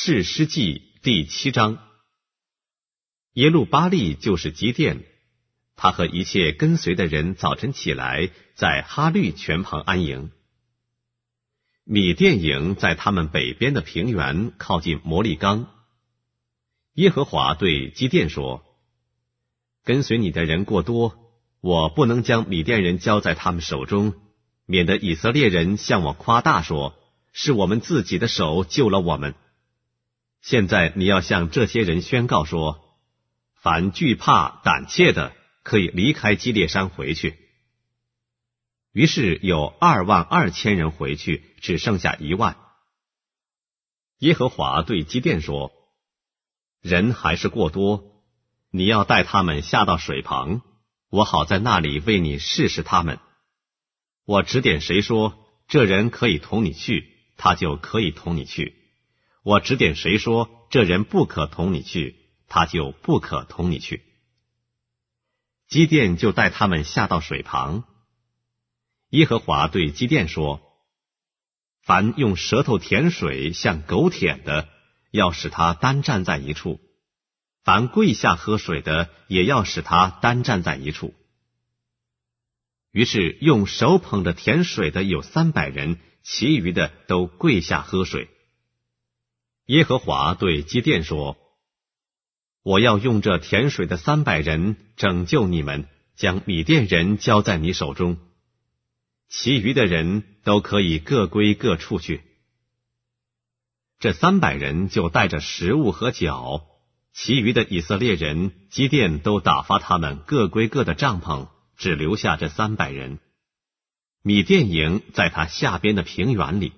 士师记第7章。耶路巴力就是基甸，他和一切跟随的人早晨起来，在哈律泉旁安营。米甸营在他们北边的平原，靠近摩利冈。耶和华对基甸说：跟随你的人过多，我不能将米甸人交在他们手中，免得以色列人向我夸大说，是我们自己的手救了我们。现在你要向这些人宣告说，凡惧怕胆怯的，可以离开基列山回去。于是有22000人回去，只剩下1万。耶和华对基甸说：人还是过多，你要带他们下到水旁，我好在那里为你试试他们。我指点谁说这人可以同你去，他就可以同你去；我指点谁说这人不可同你去，他就不可同你去。基甸就带他们下到水旁。耶和华对基甸说：凡用舌头舔水像狗舔的，要使他单站在一处；凡跪下喝水的，也要使他单站在一处。于是用手捧着舔水的有300人，其余的都跪下喝水。耶和华对基甸说：我要用这舔水的300人拯救你们，将米甸人交在你手中，其余的人都可以各归各处去。这300人就带着食物和脚，其余的以色列人基甸都打发他们各归各的帐篷，只留下这300人。米甸营在他下边的平原里。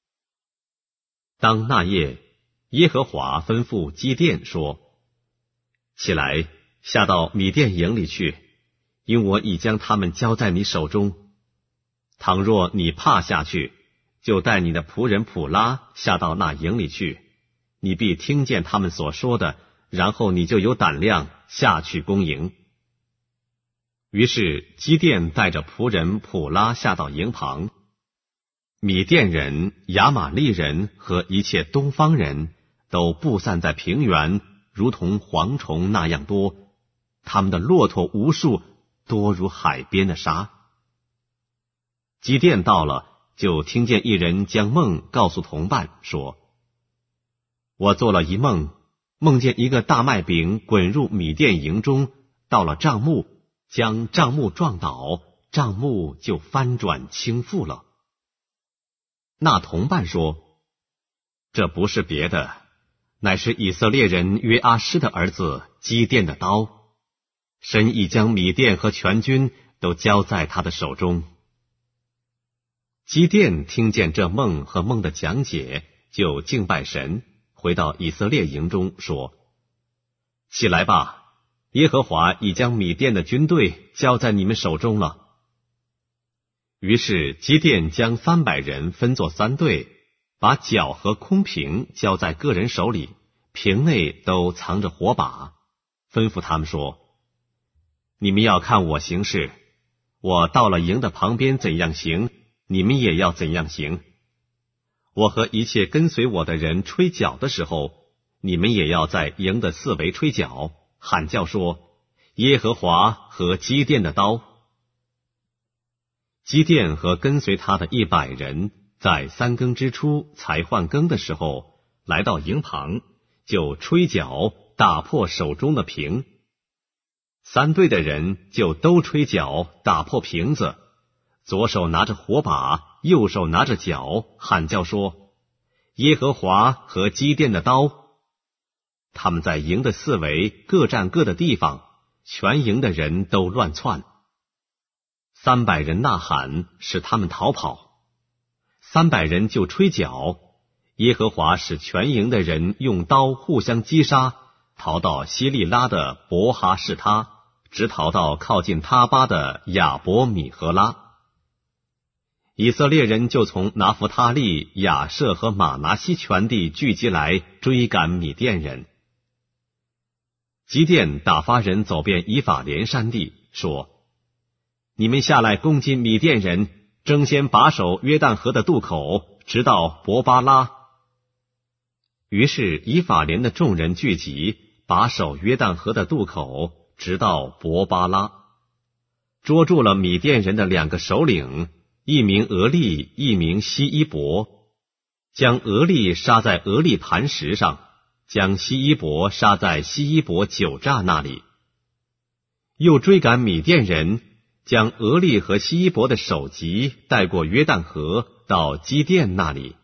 当那夜，耶和华吩咐基甸说：起来，下到米甸营里去，因我已将他们交在你手中。倘若你怕下去，就带你的仆人普拉下到那营里去，你必听见他们所说的，然后你就有胆量下去攻营。于是基甸带着仆人普拉下到营旁，米甸人、亚玛利人和一切东方人都布散在平原，如同蝗虫那样多，他们的骆驼无数，多如海边的沙。基甸到了，就听见一人将梦告诉同伴，说：我做了一梦，梦见一个大麦饼滚入米甸营中，到了帐幕，将帐幕撞倒，帐幕就翻转倾覆了。那同伴说：这不是别的，乃是以色列人约阿施的儿子基甸的刀，神已将米甸和全军都交在他的手中。基甸听见这梦和梦的讲解，就敬拜神，回到以色列营中说：起来吧，耶和华已将米甸的军队交在你们手中了。于是基甸将300人分作3队，把脚和空瓶交在个人手里，瓶内都藏着火把，吩咐他们说：你们要看我行事，我到了营的旁边怎样行，你们也要怎样行。我和一切跟随我的人吹角的时候，你们也要在营的四围吹角，喊叫说：耶和华和基甸的刀。基甸和跟随他的100人，在3更之初才换更的时候，来到营旁，就吹角打破手中的瓶。3队的人就都吹角打破瓶子，左手拿着火把，右手拿着角，喊叫说：耶和华和基甸的刀。他们在营的四围各占各的地方，全营的人都乱窜。300人呐喊，使他们逃跑。300人就吹角，耶和华使全营的人用刀互相击杀，逃到希利拉的伯哈士他，直逃到靠近他巴的亚伯米和拉。以色列人就从拿弗他利、亚舍和马拿西全地聚集来追赶米甸人。基甸打发人走遍以法莲山地，说：你们下来攻击米甸人，争先把守约旦河的渡口，直到伯巴拉。 于是以法莲的众人聚集，把守约旦河的渡口，直到伯巴拉，捉住了米甸人的2个首领，一名俄利，一名希伊伯，将俄利杀在俄利磐石上，将希伊伯杀在希伊伯酒榨那里。又追赶米甸人，将俄利和希伊伯的首级带过约旦河，到基甸那里。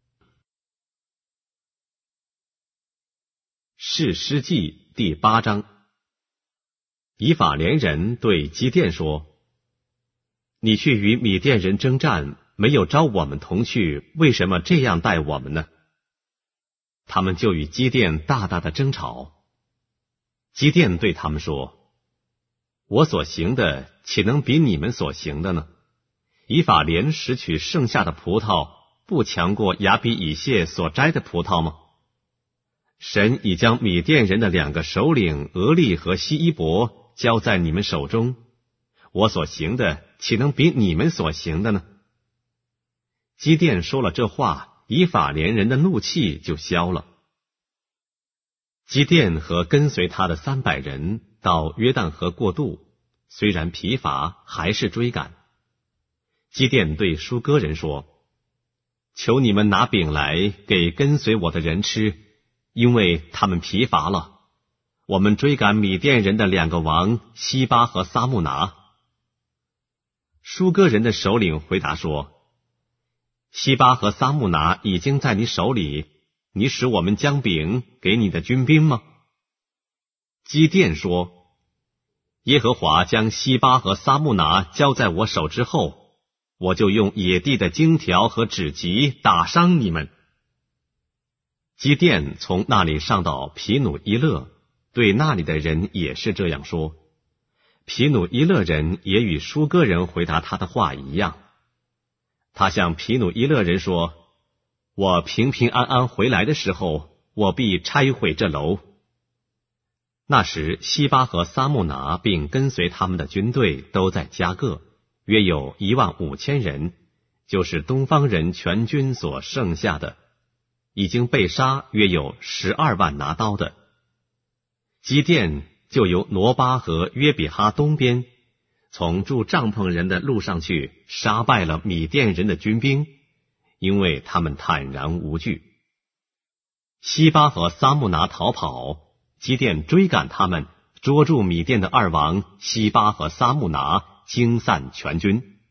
士师记第8章。以法莲人对基甸说：你去与米甸人征战，没有招我们同去，为什么这样待我们呢？他们就与基甸大大的争吵。基甸对他们说：我所行的岂能比你们所行的呢？以法莲拾取剩下的葡萄，不强过亚比以谢所摘的葡萄吗？神已将米甸人的2个首领俄利和希伊伯交在你们手中，我所行的岂能比你们所行的呢？基甸说了这话，以法莲人的怒气就消了。基甸和跟随他的300人到约旦河过渡，虽然疲乏，还是追赶。基甸对疏割人说：求你们拿饼来给跟随我的人吃，因为他们疲乏了。我们追赶米甸人的2个王西巴和撒木拿。疏割人的首领回答说：西巴和撒木拿已经在你手里，你使我们将饼给你的军兵吗？基甸说：耶和华将西巴和撒木拿交在我手之后，我就用野地的荆条和指棘打伤你们。基甸从那里上到皮努伊勒，对那里的人也是这样说。皮努伊勒人也与疏割人回答他的话一样。他向皮努伊勒人说：我平平安安回来的时候，我必拆毁这楼。那时西巴和撒木拿并跟随他们的军队都在加各，约有15000人，就是东方人全军所剩下的，已经被杀约有12万拿刀的。基甸就由挪巴和约比哈东边，从住帐篷人的路上去，杀败了米甸人的军兵，因为他们坦然无惧。西巴和撒木拿逃跑，基甸追赶他们，捉住米甸的2王西巴和撒木拿，惊散全军。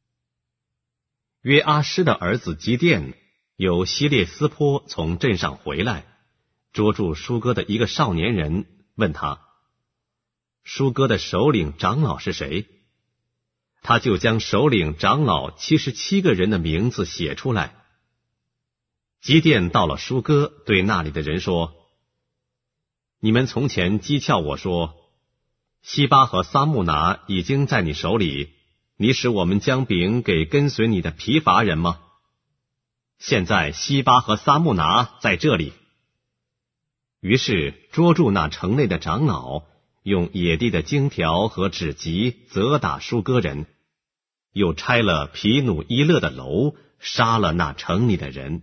约阿施的儿子基甸由希列斯坡从镇上回来，捉住疏割的一个少年人，问他：疏割的首领长老是谁？他就将首领长老77个人的名字写出来。基甸到了疏割，对那里的人说：你们从前讥诮我说，西巴和撒木拿已经在你手里，你使我们将饼给跟随你的疲乏人吗？现在西巴和撒木拿在这里。于是捉住那城内的长老，用野地的荆条和指棘责打疏割人，又拆了皮努伊勒的楼，杀了那城里的人。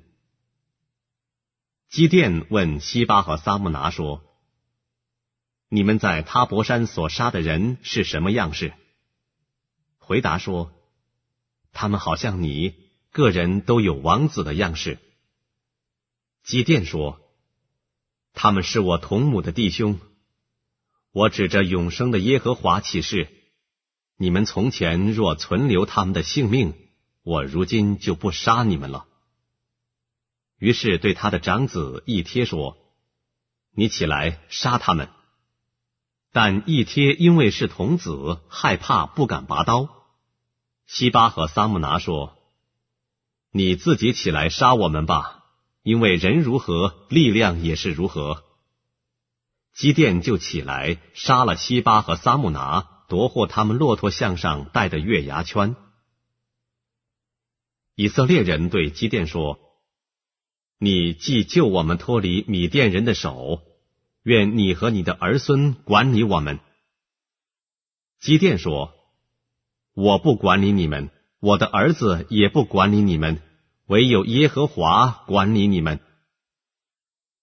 基甸问西巴和撒木拿说：你们在他伯山所杀的人是什么样式？回答说：他们好像你，个人都有王子的样式。基甸说：他们是我同母的弟兄。我指着永生的耶和华起誓，你们从前若存留他们的性命，我如今就不杀你们了。于是对他的长子以帖说：你起来杀他们。但以帖因为是童子，害怕不敢拔刀。西巴和撒木拿说：你自己起来杀我们吧，因为人如何，力量也是如何。基甸就起来杀了西巴和撒木拿，夺获他们骆驼项上戴的月牙圈。以色列人对基甸说：你既救我们脱离米甸人的手，愿你和你的儿孙管理我们。基甸说：我不管理你们，我的儿子也不管理你们，唯有耶和华管理你们。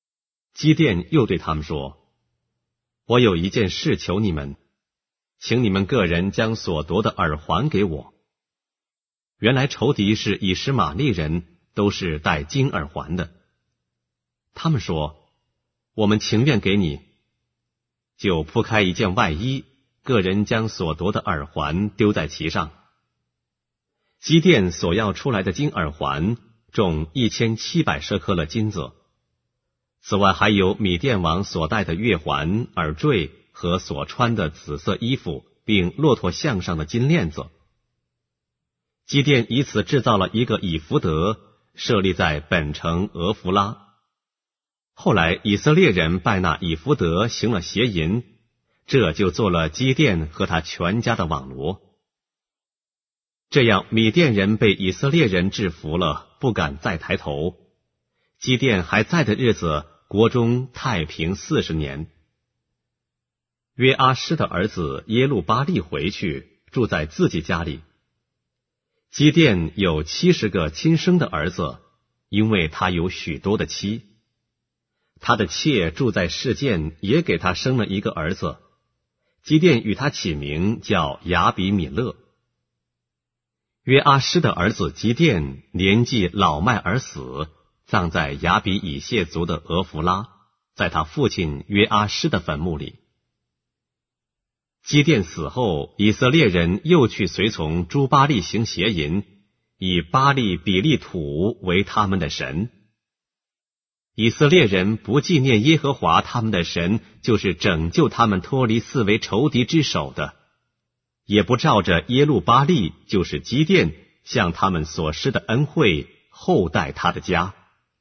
基甸又对他们说：我有一件事求你们，请你们个人将所夺的耳环给我。原来仇敌是以实玛利人，都是戴金耳环的。他们说：我们情愿给你。就铺开一件外衣，个人将所夺的耳环丢在其上。基甸所要出来的金耳环重1700舍客勒金子，此外还有米甸王所戴的月环、耳坠和所穿的紫色衣服，并骆驼项上的金链子。基甸以此制造了一个以弗得，设立在本城俄弗拉。后来以色列人拜那以弗得行了邪淫，这就做了基甸和他全家的网罗。这样米甸人被以色列人制服了，不敢再抬头。基甸还在的日子，国中太平40年。约阿施的儿子耶路巴利回去，住在自己家里。基甸有70个亲生的儿子，因为他有许多的妻。他的妾住在示剑，也给他生了一个儿子。基甸与他起名叫亚比米勒。约阿施的儿子基甸年纪老迈而死，葬在亚比以谢族的俄弗拉，在他父亲约阿施的坟墓里。基甸死后，以色列人又去随从诸巴力行邪淫，以巴力比利土为他们的神。以色列人不纪念耶和华他们的神，就是拯救他们脱离四围仇敌之手的，也不照着耶路巴力，就是基甸向他们所施的恩惠厚待他的家。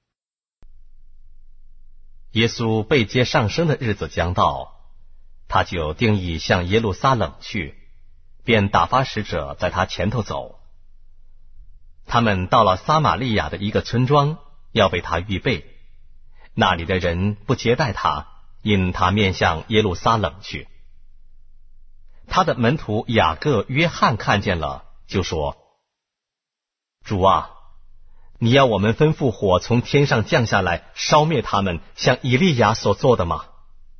耶稣被接上升的日子将到，他就定义向耶路撒冷去，便打发使者在他前头走。他们到了撒玛利亚的一个村庄，要为他预备。那里的人不接待他，因他面向耶路撒冷去。他的门徒雅各、约翰看见了，就说：主啊，你要我们吩咐火从天上降下来，烧灭他们，像以利亚所做的吗？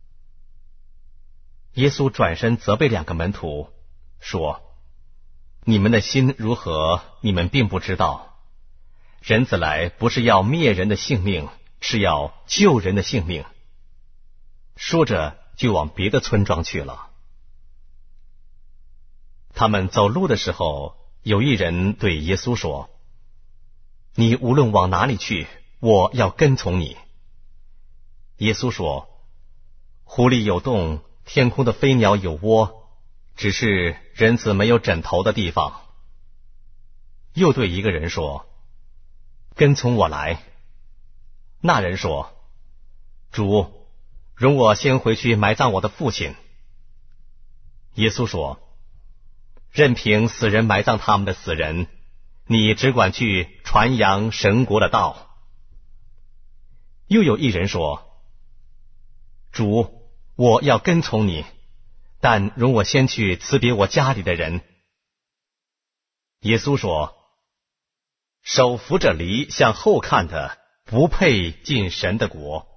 耶稣转身责备2个门徒，说：你们的心如何，你们并不知道。人子来不是要灭人的性命，是要救人的性命。说着就往别的村庄去了。他们走路的时候，有一人对耶稣说：你无论往哪里去，我要跟从你。耶稣说：湖里有洞，天空的飞鸟有窝，只是人子没有枕头的地方。又对一个人说：跟从我来。那人说：主，容我先回去埋葬我的父亲。耶稣说：任凭死人埋葬他们的死人，你只管去传扬神国的道。又有一人说：主，我要跟从你，但容我先去辞别我家里的人。耶稣说：手扶着犁向后看的，不配进神的国。